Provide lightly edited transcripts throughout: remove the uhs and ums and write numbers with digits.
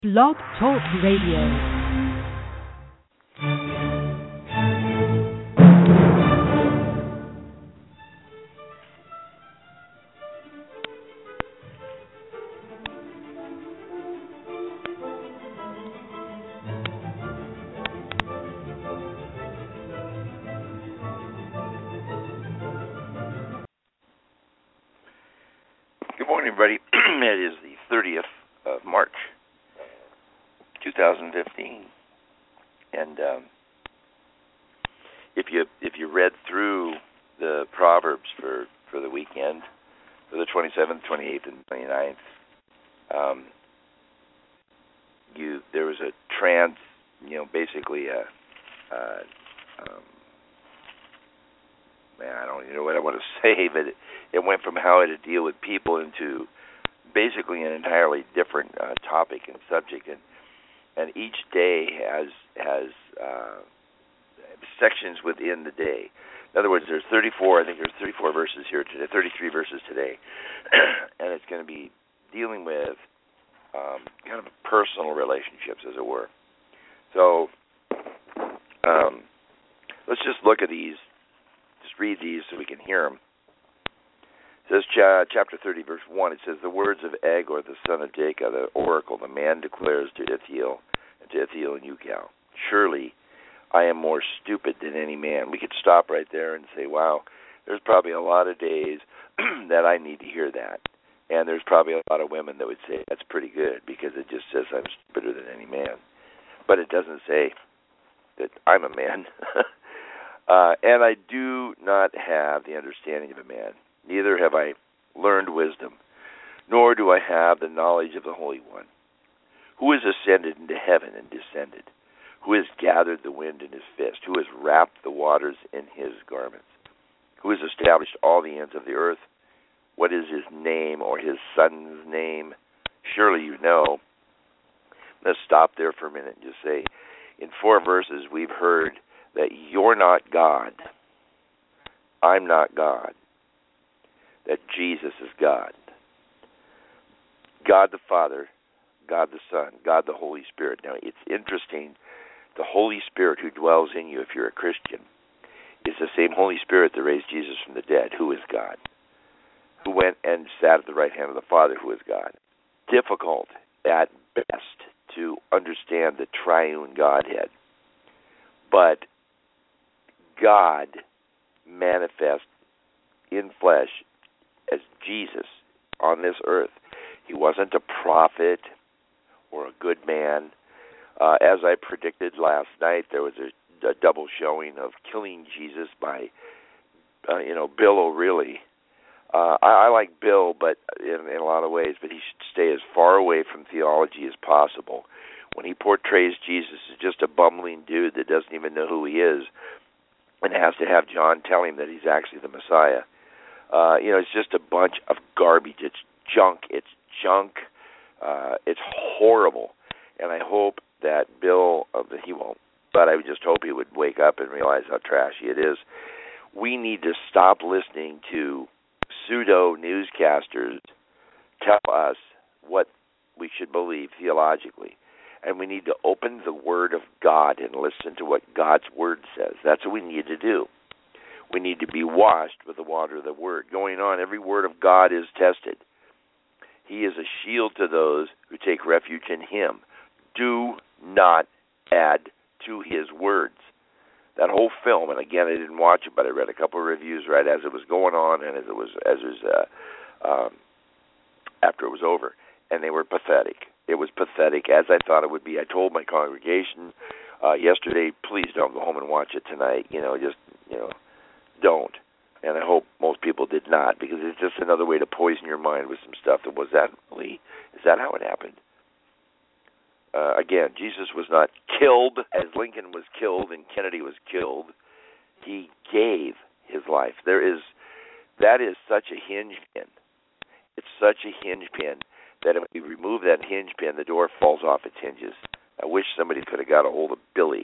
Blog Talk Radio. Good morning, everybody. It is the 30th of March, 2015, and if you read through the Proverbs for the weekend, for the 27th, 28th, and 29th, there was a basically I don't even know what I want to say, but it went from how to deal with people into basically an entirely different topic and subject, and each day has sections within the day. In other words, there's 34 verses here today, 33 verses today, and it's going to be dealing with kind of personal relationships, as it were. So let's just look at these. Just read these so we can hear them. It says, chapter 30, verse 1, it says, the words of Agur, the son of Jacob, the oracle, the man declares to Ithiel and Ucal, surely I am more stupid than any man. We could stop right there and say, wow, there's probably a lot of days that I need to hear that. And there's probably a lot of women that would say that's pretty good because it just says I'm stupider than any man. But it doesn't say that I'm a man. And I do not have the understanding of a man. Neither have I learned wisdom, nor do I have the knowledge of the Holy One. Who has ascended into heaven and descended? Who has gathered the wind in his fist? Who has wrapped the waters in his garments? Who has established all the ends of the earth? What is his name or his son's name? Surely you know. Let's stop there for a minute and just say, in 4 verses we've heard that you're not God, I'm not God, that Jesus is God. God the Father, God the Son, God the Holy Spirit. Now, it's interesting, the Holy Spirit who dwells in you, if you're a Christian, is the same Holy Spirit that raised Jesus from the dead, who is God, who went and sat at the right hand of the Father, who is God. Difficult, at best, to understand the triune Godhead, but God manifest in flesh as Jesus on this earth. He wasn't a prophet or a good man. As I predicted last night, there was a double showing of killing Jesus by, Bill O'Reilly. I like Bill, but in a lot of ways, but he should stay as far away from theology as possible. When he portrays Jesus as just a bumbling dude that doesn't even know who he is, and has to have John tell him that he's actually the Messiah. It's just a bunch of garbage. It's junk. It's horrible. And I hope that Bill, he won't, but I would just hope he would wake up and realize how trashy it is. We need to stop listening to pseudo-newscasters tell us what we should believe theologically. And we need to open the Word of God and listen to what God's Word says. That's what we need to do. We need to be washed with the water of the Word. Going on, every word of God is tested. He is a shield to those who take refuge in Him. Do not add to His words. That whole film, and again, I didn't watch it, but I read a couple of reviews right as it was going on and after it was over, and they were pathetic. It was pathetic, as I thought it would be. I told my congregation yesterday, please don't go home and watch it tonight. Don't. And I hope most people did not, because it's just another way to poison your mind with some stuff. Is that how it happened? Again, Jesus was not killed as Lincoln was killed and Kennedy was killed. He gave his life. That is such a hinge pin. It's such a hinge pin that if we remove that hinge pin, the door falls off its hinges. I wish somebody could have got a hold of Billy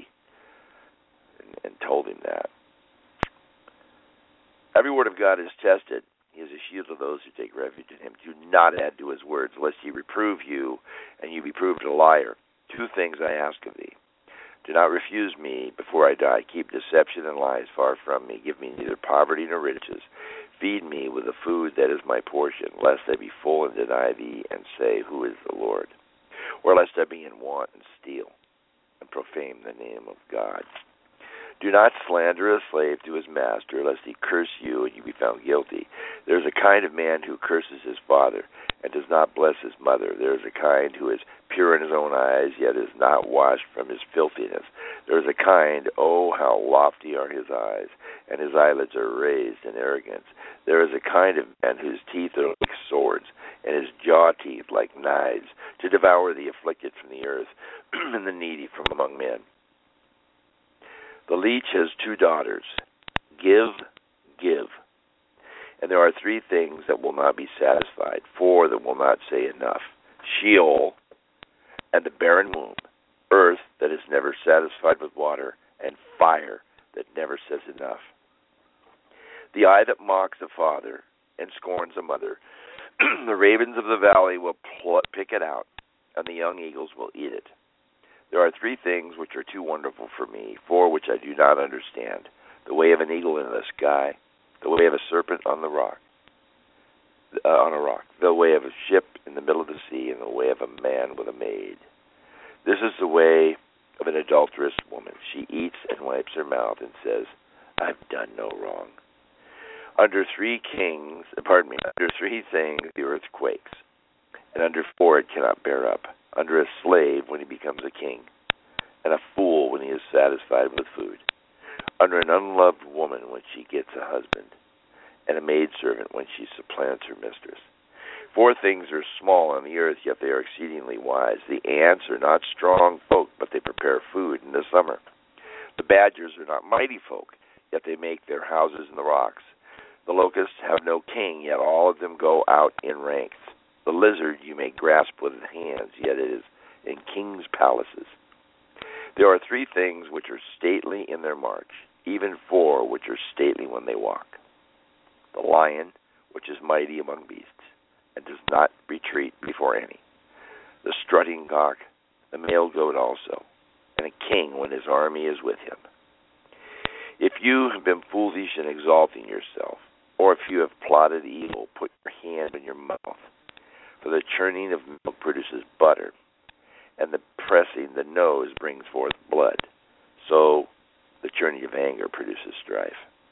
and told him that. Every word of God is tested. He is a shield to those who take refuge in him. Do not add to his words, lest he reprove you, and you be proved a liar. 2 things I ask of thee. Do not refuse me before I die. Keep deception and lies far from me. Give me neither poverty nor riches. Feed me with the food that is my portion, lest I be full and deny thee, and say, Who is the Lord? Or lest I be in want and steal, and profane the name of God. Do not slander a slave to his master, lest he curse you and you be found guilty. There is a kind of man who curses his father, and does not bless his mother. There is a kind who is pure in his own eyes, yet is not washed from his filthiness. There is a kind, oh, how lofty are his eyes, and his eyelids are raised in arrogance. There is a kind of man whose teeth are like swords, and his jaw teeth like knives, to devour the afflicted from the earth, and the needy from among men. The leech has 2 daughters. Give, give. And there are 3 things that will not be satisfied, 4 that will not say enough. Sheol, and the barren womb, earth that is never satisfied with water, and fire that never says enough. The eye that mocks a father and scorns a mother, the ravens of the valley will pick it out, and the young eagles will eat it. There are 3 things which are too wonderful for me, 4 which I do not understand: the way of an eagle in the sky, the way of a serpent on a rock, the way of a ship in the middle of the sea, and the way of a man with a maid. This is the way of an adulterous woman. She eats and wipes her mouth and says, I've done no wrong. Under 3 things the earth quakes, and under 4 it cannot bear up. Under a slave when he becomes a king, and a fool when he is satisfied with food. Under an unloved woman when she gets a husband, and a maidservant when she supplants her mistress. 4 things are small on the earth, yet they are exceedingly wise. The ants are not strong folk, but they prepare food in the summer. The badgers are not mighty folk, yet they make their houses in the rocks. The locusts have no king, yet all of them go out in ranks. The lizard you may grasp with hands, yet it is in kings' palaces. There are 3 things which are stately in their march, even 4 which are stately when they walk. The lion, which is mighty among beasts, and does not retreat before any. The strutting cock, the male goat also, and a king when his army is with him. If you have been foolish in exalting yourself, or if you have plotted evil, put your hand in your mouth. For the churning of milk produces butter, and the pressing the nose brings forth blood. So the churning of anger produces strife.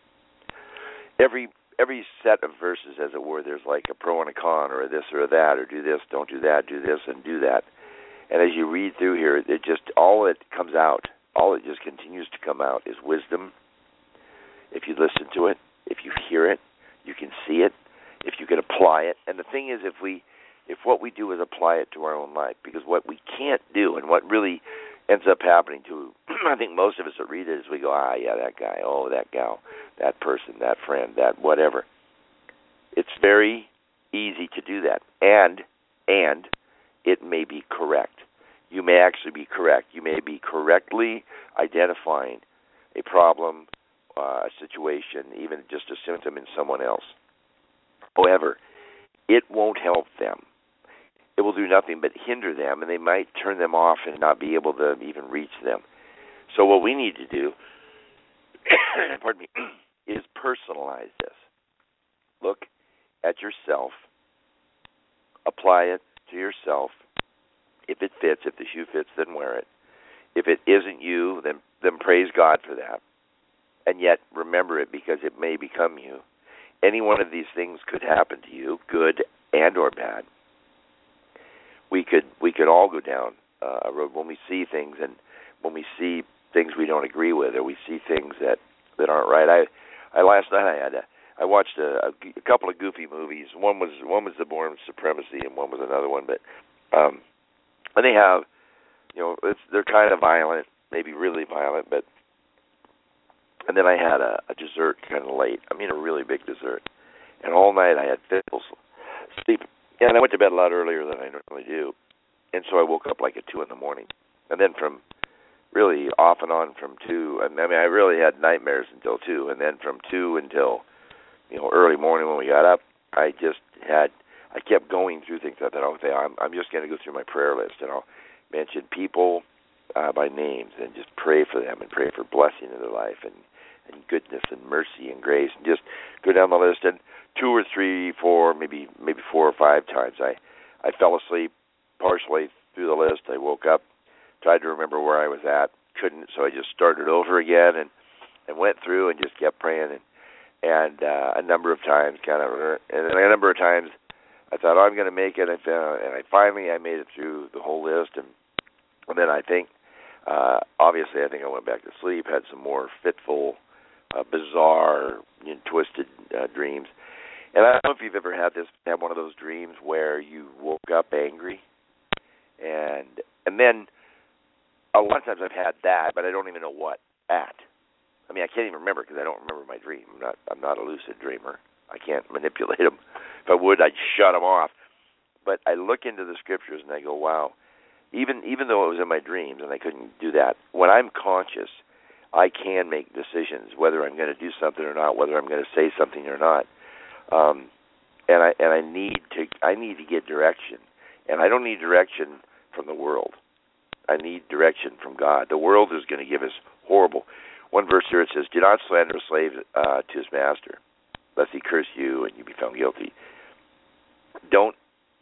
Every set of verses, as it were, there's like a pro and a con, or a this or a that, or do this, don't do that, do this, and do that. And as you read through here, it just all it comes out, all it just continues to come out is wisdom. If you listen to it, if you hear it, you can see it, if you can apply it. And the thing is, if what we do is apply it to our own life, because what we can't do, and what really ends up happening to, I think most of us that read it is we go, yeah, that guy, oh, that gal, that person, that friend, that whatever. It's very easy to do that, and it may be correct. You may actually be correct. You may be correctly identifying a problem, a situation, even just a symptom in someone else. However, it won't help them. It will do nothing but hinder them, and they might turn them off and not be able to even reach them. So what we need to do, pardon me, is personalize this. Look at yourself, apply it to yourself. If it fits, if the shoe fits, then wear it. If it isn't you, then praise God for that. And yet remember it, because it may become you. Any one of these things could happen to you, good and or bad. We could all go down a road when we see things, and when we see things we don't agree with, or we see things that aren't right. I last night I watched a couple of goofy movies. One was The Bourne Supremacy, and one was another one. But and they have, they're kind of violent, maybe really violent. But and then I had a dessert kind of late. I mean, a really big dessert, and all night I had fitful sleep. And I went to bed a lot earlier than I normally do, and so I woke up like at 2 a.m. And then from really off and on from 2, I mean, I really had nightmares until 2, and then from 2 until early morning when we got up, I kept going through things. I thought, okay, I'm just going to go through my prayer list, and I'll mention people by names and just pray for them and pray for blessing in their life and goodness and mercy and grace, and just go down the list. And 2 or 3, 4, maybe 4 or 5 times I fell asleep partially through the list. I woke up, tried to remember where I was at, couldn't, so I just started over again and went through and just kept praying, and a number of times I thought, I'm going to make it, and I finally made it through the whole list, and then I think obviously I went back to sleep, had some more fitful, bizarre, twisted dreams. And I don't know if you've ever had one of those dreams where you woke up angry, and then a lot of times I've had that, but I don't even know what at. I mean, I can't even remember because I don't remember my dream. I'm not a lucid dreamer. I can't manipulate them. If I would, I'd shut them off. But I look into the scriptures and I go, wow. Even though it was in my dreams and I couldn't do that, when I'm conscious, I can make decisions whether I'm going to do something or not, whether I'm going to say something or not. And I need to get direction, and I don't need direction from the world. I need direction from God. The world is going to give us horrible. One verse here, it says, "Do not slander a slave to his master, lest he curse you and you be found guilty." Don't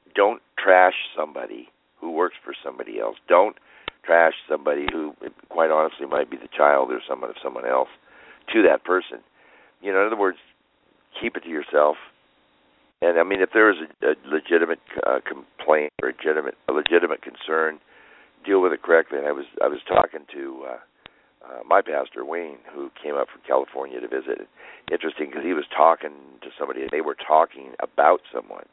trash somebody who works for somebody else. Don't trash somebody who, quite honestly, might be the child or someone of someone else to that person. In other words, keep it to yourself. And I mean, if there is a legitimate complaint or a legitimate concern, deal with it correctly. And I was talking to my pastor Wayne, who came up from California to visit. Interesting, because he was talking to somebody, and they were talking about someone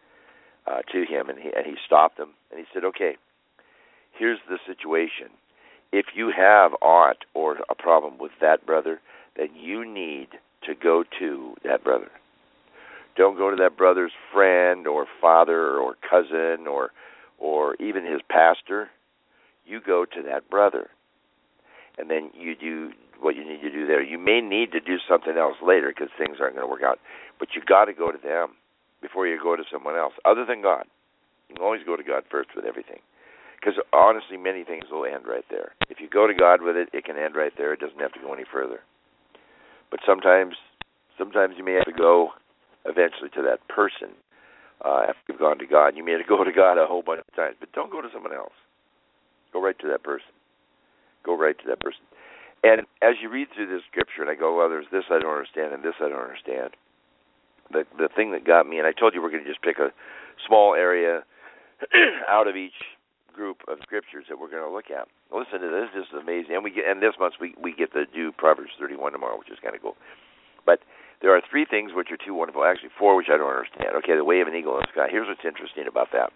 to him, and he stopped them, and he said, "Okay, here's the situation. If you have aught or a problem with that brother, then you need to go to that brother. Don't go to that brother's friend or father or cousin or even his pastor. You go to that brother, and then you do what you need to do there. You may need to do something else later because things aren't going to work out, but you got to go to them before you go to someone else, other than God. You can always go to God first with everything, because honestly, many things will end right there. If you go to God with it, it can end right there. It doesn't have to go any further. But sometimes you may have to go eventually to that person after you've gone to God. You may have to go to God a whole bunch of times, but don't go to someone else. Go right to that person. Go right to that person. And as you read through this scripture, and I go, well, there's this I don't understand, and this I don't understand. The thing that got me, and I told you we're going to just pick a small area out of each group of scriptures that we're going to look at. Listen to this. This is amazing. And this month we get to do Proverbs 31 tomorrow, which is kind of cool. But there are 3 things which are too wonderful. Actually, 4 which I don't understand. Okay, the way of an eagle in the sky. Here's what's interesting about that.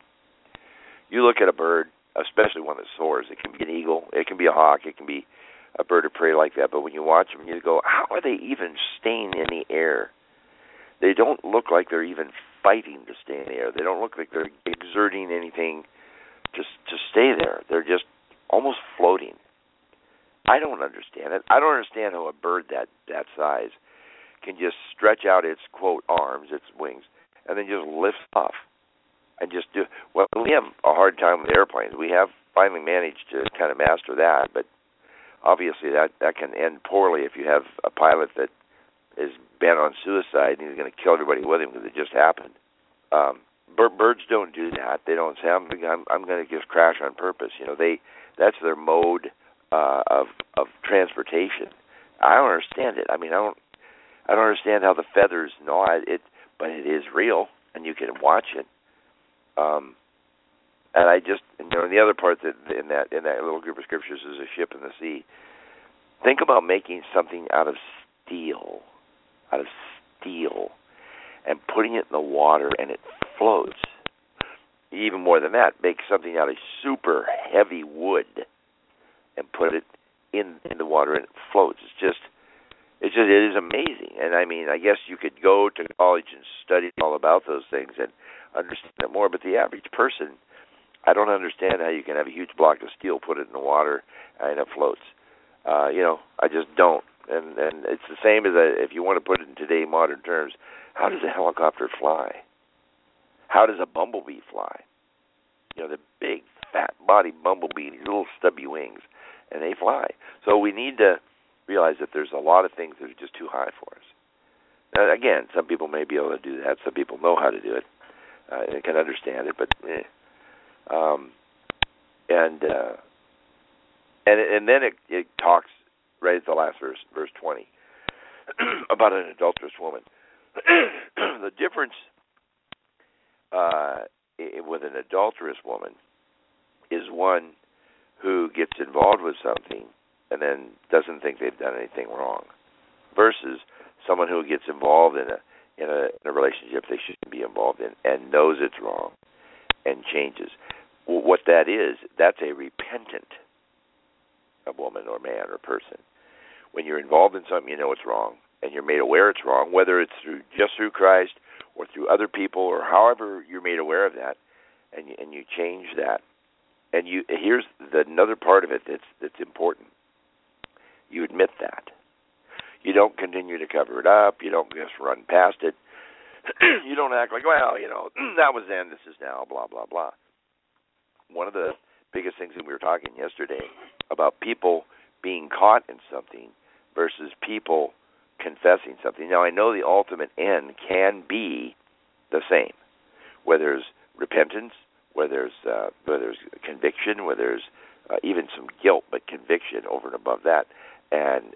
You look at a bird, especially one that soars. It can be an eagle. It can be a hawk. It can be a bird of prey like that. But when you watch them, you go, how are they even staying in the air? They don't look like they're even fighting to stay in the air. They don't look like they're exerting anything to stay there. They're just almost floating. I don't understand it. I don't understand how a bird that size can just stretch out its, quote, arms, its wings, and then just lift off and just do. Well, we have a hard time with airplanes. We have finally managed to kind of master that, but obviously that can end poorly if you have a pilot that is bent on suicide and he's going to kill everybody with him because it just happened. Birds don't do that. They don't say, I'm going to just crash on purpose. That's their mode of transportation. I don't understand it. I mean, I don't understand how the feathers nod it, but it is real, and you can watch it. And I just, the other part that in that little group of scriptures is a ship in the sea. Think about making something out of steel, and putting it in the water, and it floats. Even more than that, make something out of super heavy wood and put it in the water, and it floats. It is amazing. And I mean, I guess you could go to college and study all about those things and understand it more, but the average person, I don't understand how you can have a huge block of steel, put it in the water, and it floats. I just don't. And it's the same as if you want to put it in today modern terms, how does a helicopter fly? How does a bumblebee fly? You know, the big, fat body bumblebee, these little stubby wings, and they fly. So we need to realize that there's a lot of things that are just too high for us. Now, again, some people may be able to do that. Some people know how to do it and can understand it, but and then it talks right at the last verse 20, about an adulterous woman. The difference with an adulterous woman is one who gets involved with something and then doesn't think they've done anything wrong, versus someone who gets involved in a relationship they shouldn't be involved in and knows it's wrong and changes. What that is, that's a repentant woman or man or person. When you're involved in something you know it's wrong and you're made aware it's wrong, whether it's just through Christ or through other people or however you're made aware of that, and you change that. And here's another part of it that's important. You admit that. You don't continue to cover it up. You don't just run past it. You don't act like, well, that was then, this is now, blah, blah, blah. One of the biggest things that we were talking yesterday about people being caught in something versus people confessing something. Now, I know the ultimate end can be the same, where there's repentance, where there's conviction, where there's even some guilt, but conviction over and above that, and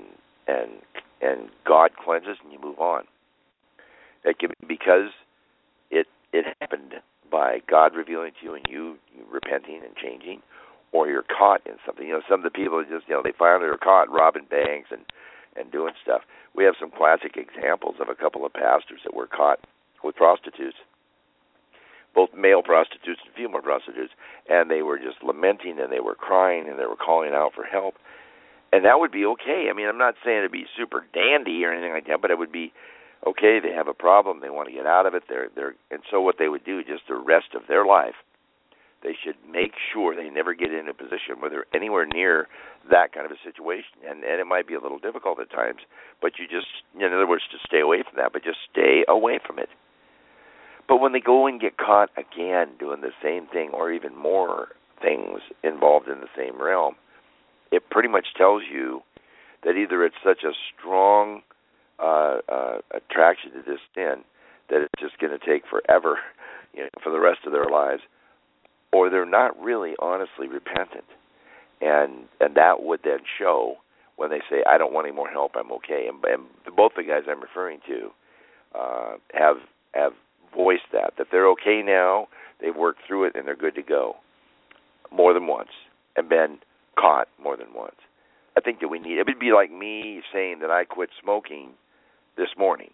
God cleanses and you move on. It can be because it happened by God revealing to you and you repenting and changing, or you're caught in something. Some of the people just they finally are caught robbing banks and doing stuff. We have some classic examples of a couple of pastors that were caught with prostitutes, both male prostitutes and female prostitutes, and they were just lamenting and they were crying and they were calling out for help. And that would be okay. I mean, I'm not saying it'd be super dandy or anything like that, but it would be okay. They have a problem. They want to get out of it. And so what they would do, just the rest of their life, they should make sure they never get in a position where they're anywhere near that kind of a situation. And it might be a little difficult at times, but you just, in other words, to stay away from that, but just stay away from it. But when they go and get caught again doing the same thing or even more things involved in the same realm, it pretty much tells you that either it's such a strong attraction to this sin that it's just going to take forever, for the rest of their lives, or they're not really honestly repentant, and that would then show when they say, "I don't want any more help. I'm okay." And both the guys I'm referring to have voiced that they're okay now. They've worked through it and they're good to go more than once and been caught more than once. I think that it would be like me saying that I quit smoking this morning,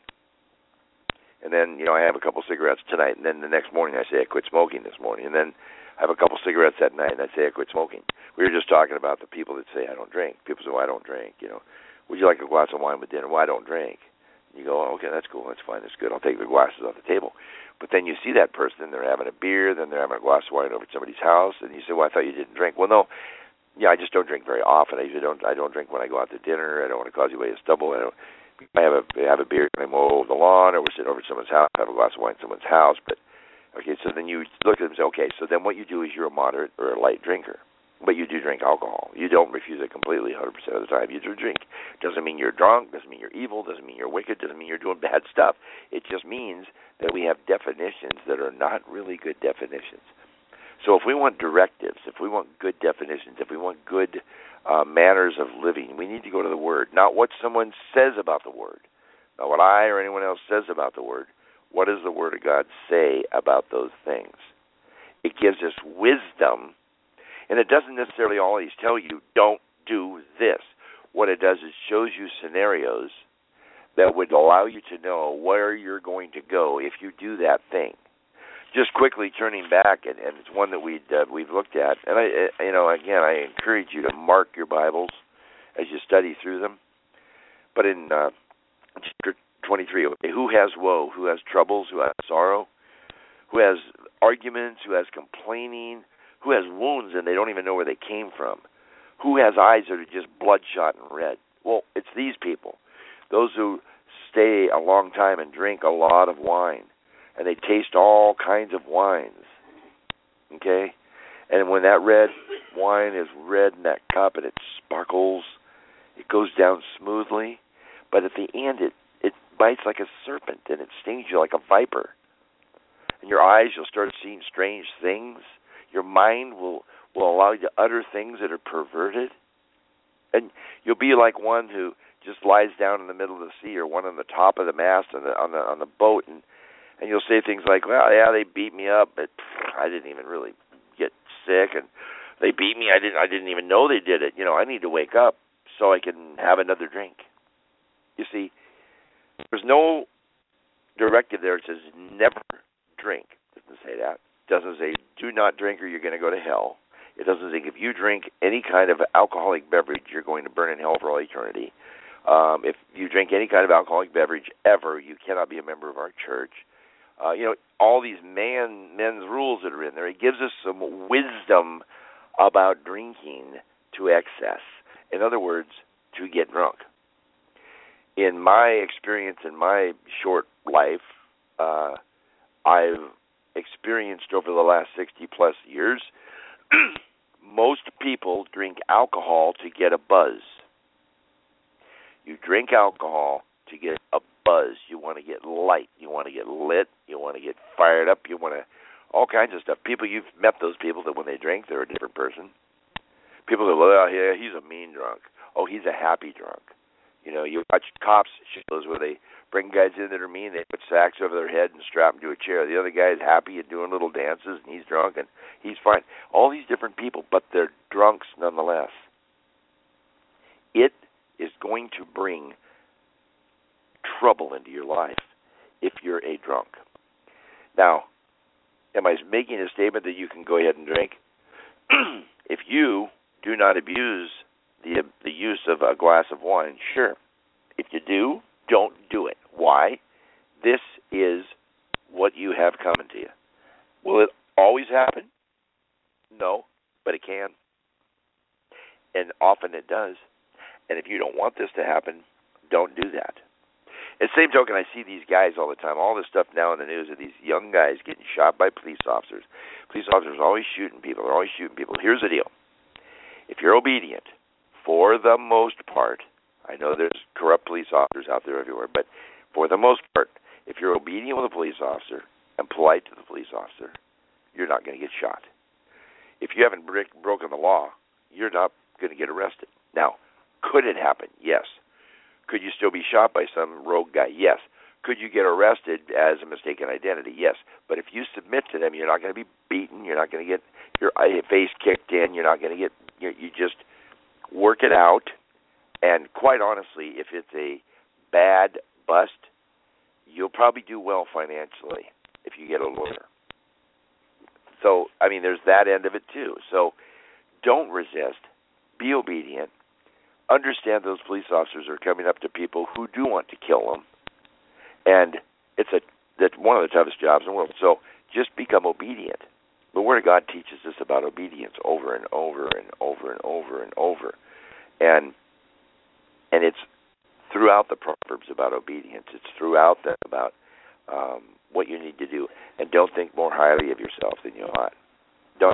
and then I have a couple cigarettes tonight, and then the next morning I say I quit smoking this morning, and then I have a couple cigarettes that night and I say I quit smoking. We were just talking about the people that say I don't drink. People say, "Well, I don't drink." Would you like a glass of wine with dinner? Well, I don't drink. You go, "Oh, okay, that's cool, that's fine, that's good. I'll take the glasses off the table." But then you see that person, they're having a beer, then they're having a glass of wine over at somebody's house, and you say, "Well, I thought you didn't drink." Well, no. Yeah, I just don't drink very often. I don't drink when I go out to dinner. I don't want to cause anybody to stumble. I have a beer and I mow the lawn, or we're sitting over at someone's house, have a glass of wine at someone's house. But okay, so then you look at them and say, okay, so then what you do is you're a moderate or a light drinker, but you do drink alcohol. You don't refuse it completely 100% of the time. You do drink. Doesn't mean you're drunk. Doesn't mean you're evil. Doesn't mean you're wicked. Doesn't mean you're doing bad stuff. It just means that we have definitions that are not really good definitions. So if we want directives, if we want good definitions, if we want good manners of living, we need to go to the Word, not what someone says about the Word, not what I or anyone else says about the Word. What does the Word of God say about those things? It gives us wisdom, and it doesn't necessarily always tell you, don't do this. What it does is shows you scenarios that would allow you to know where you're going to go if you do that thing. Just quickly turning back, and it's one that we've looked at, and I encourage you to mark your Bibles as you study through them. But in chapter 23, who has woe, who has troubles, who has sorrow, who has arguments, who has complaining, who has wounds and they don't even know where they came from, who has eyes that are just bloodshot and red, Well, it's these people, those who stay a long time and drink a lot of wine, and they taste all kinds of wines, okay? And when that red wine is red in that cup and it sparkles, it goes down smoothly, but at the end it bites like a serpent and it stings you like a viper. In your eyes, you'll start seeing strange things. Your mind will allow you to utter things that are perverted. And you'll be like one who just lies down in the middle of the sea, or one on the top of the mast on the boat, and you'll say things like, well, yeah, they beat me up, but I didn't even really get sick, and they beat me. I didn't even know they did it. I need to wake up so I can have another drink. You see, there's no directive there that says never drink. It doesn't say that. It doesn't say do not drink or you're going to go to hell. It doesn't say if you drink any kind of alcoholic beverage, you're going to burn in hell for all eternity. If you drink any kind of alcoholic beverage ever, you cannot be a member of our church. All these men's rules that are in there. It gives us some wisdom about drinking to excess. In other words, to get drunk. In my experience, in my short life, I've experienced over the last 60-plus years, most people drink alcohol to get a buzz. You drink alcohol to get a buzz. You want to get light. You want to get lit. You want to get fired up. You want to all kinds of stuff. You've met those people that when they drink, they're a different person. People go, well, yeah, he's a mean drunk. Oh, he's a happy drunk. You watch cops shows where they bring guys in that are mean. They put sacks over their head and strap them to a chair. The other guy is happy and doing little dances, and he's drunk, and he's fine. All these different people, but they're drunks nonetheless. It is going to bring trouble into your life if you're a drunk. Now, am I making a statement that you can go ahead and drink? If you do not abuse the use of a glass of wine, sure. If you do, don't do it. Why? This is what you have coming to you. Will it always happen? No, but it can. And often it does. And if you don't want this to happen, don't do that. At the same token, I see these guys all the time. All this stuff now in the news of these young guys getting shot by police officers. Police officers are always shooting people. They're always shooting people. Here's the deal. If you're obedient, for the most part, I know there's corrupt police officers out there everywhere, but for the most part, if you're obedient with a police officer and polite to the police officer, you're not going to get shot. If you haven't broken the law, you're not going to get arrested. Now, could it happen? Yes. Could you still be shot by some rogue guy? Yes. Could you get arrested as a mistaken identity? Yes. But if you submit to them, you're not going to be beaten. You're not going to get your face kicked in. You're not going to get, you just work it out. And quite honestly, if it's a bad bust, you'll probably do well financially if you get a lawyer. So, there's that end of it too. So don't resist. Be obedient. Understand those police officers are coming up to people who do want to kill them. And that's one of the toughest jobs in the world. So just become obedient. The Word of God teaches us about obedience over and over and over and over and over. And it's throughout the Proverbs about obedience. It's throughout them about what you need to do. And don't think more highly of yourself than you ought. Don't.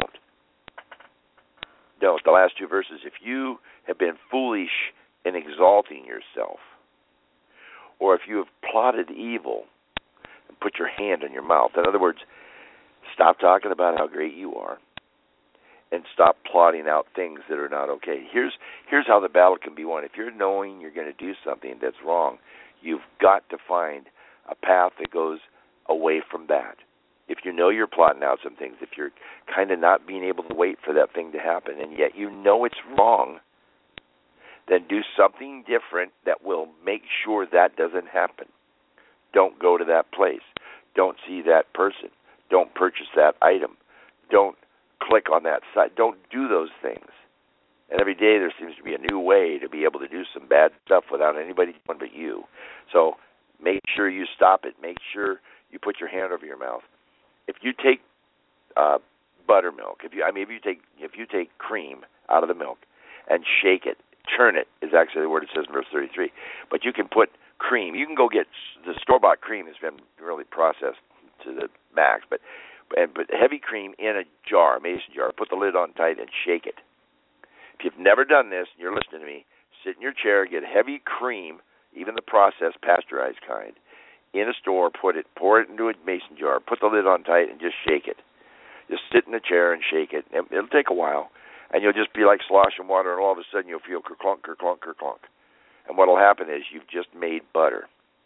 The last two verses, if you have been foolish in exalting yourself, or if you have plotted evil and put your hand on your mouth. In other words, stop talking about how great you are and stop plotting out things that are not okay. Here's how the battle can be won. If you're knowing you're going to do something that's wrong, you've got to find a path that goes away from that. If you know you're plotting out some things, if you're kind of not being able to wait for that thing to happen, and yet you know it's wrong, then do something different that will make sure that doesn't happen. Don't go to that place. Don't see that person. Don't purchase that item. Don't click on that site. Don't do those things. And every day there seems to be a new way to be able to do some bad stuff without anybody doing but you. So make sure you stop it. Make sure you put your hand over your mouth. If you take buttermilk, if you take cream out of the milk and shake it churn it is actually the word it says in verse 33. But you can put cream. You can go get the store-bought cream that's been really processed to the max, but heavy cream in a jar, a mason jar. Put the lid on tight and shake it. If you've never done this, and you're listening to me, sit in your chair, get heavy cream, even the processed, pasteurized kind, in a store, pour it into a mason jar, put the lid on tight, and just shake it. Just sit in the chair and shake it. It'll take a while, and you'll just be like sloshing water, and all of a sudden you'll feel kerclunk, kerclunk, kerclunk. And what will happen is you've just made butter.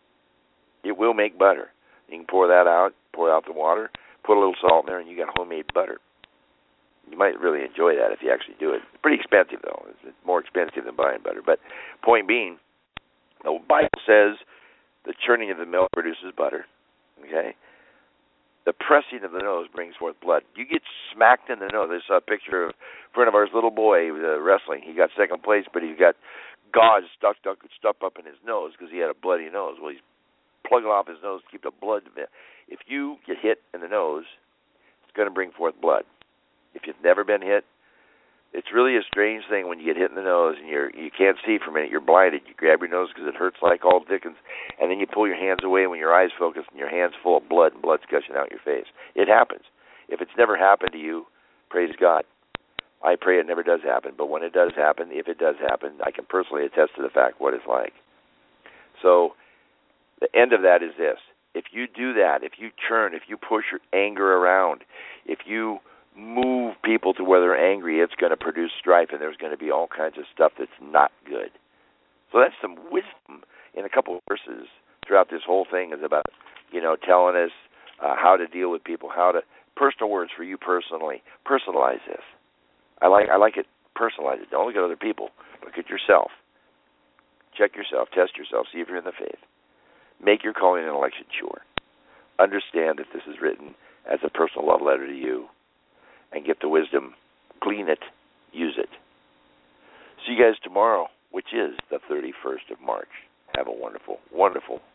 It will make butter. You can pour that out, pour out the water, put a little salt in there, and you got homemade butter. You might really enjoy that if you actually do it. It's pretty expensive, though. It's more expensive than buying butter. But point being, the Bible says the churning of the milk produces butter. Okay? The pressing of the nose brings forth blood. You get smacked in the nose. I saw a picture of a friend of ours, little boy, he was wrestling. He got second place, but he got gauze stuck up in his nose because he had a bloody nose. Well, he's plugging off his nose to keep the blood. If you get hit in the nose, it's going to bring forth blood. If you've never been hit, it's really a strange thing when you get hit in the nose and you can't see for a minute. You're blinded. You grab your nose because it hurts like all Dickens, and then you pull your hands away when your eyes focus and your hand's full of blood and blood's gushing out your face. It happens. If it's never happened to you, praise God. I pray it never does happen, but when it does happen, if it does happen, I can personally attest to the fact what it's like. So the end of that is this. If you do that, if you churn, if you push your anger around, if you move people to where they're angry, it's going to produce strife, and there's going to be all kinds of stuff that's not good. So that's some wisdom in a couple of verses throughout this whole thing is about, telling us how to deal with people, personal words for you personally. Personalize this. I like it. Personalize it. Don't look at other people. Look at yourself. Check yourself. Test yourself. See if you're in the faith. Make your calling and election sure. Understand that this is written as a personal love letter to you. And get the wisdom, glean it, use it. See you guys tomorrow, which is the 31st of March. Have a wonderful, wonderful